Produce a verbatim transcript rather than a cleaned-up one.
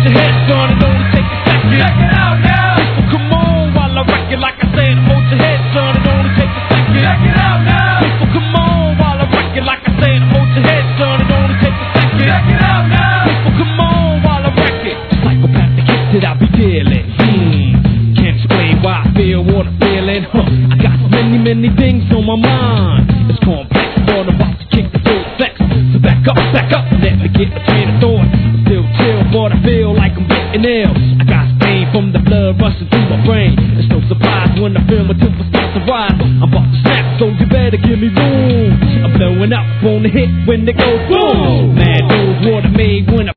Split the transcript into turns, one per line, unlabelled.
your head, son, it only takes a second. Check it out now. People, come on while I wreck it. Like I said, hold your head, son, it only takes a second. Check it out now. People, come on while I wreck it. Like I said, hold your head, son, it only takes a second. Check it out now. People, come on while I wreck it. Psychopathic hits that I be dealing. Hmm. Can't explain why I feel what I'm feeling. Huh. I got many, many things on my mind. It's complex, but I'm about to kick the full effects. So back up, back up, let me get a train of thought. I'm still chill, but I feel like I'm getting ill. I got pain from the blood rushing through my brain. It's no surprise when I feel my tempers start to rise. I'm about to snap, so you better give me room. I'm blowing up on the hit when they go boom. Man knows what I made when I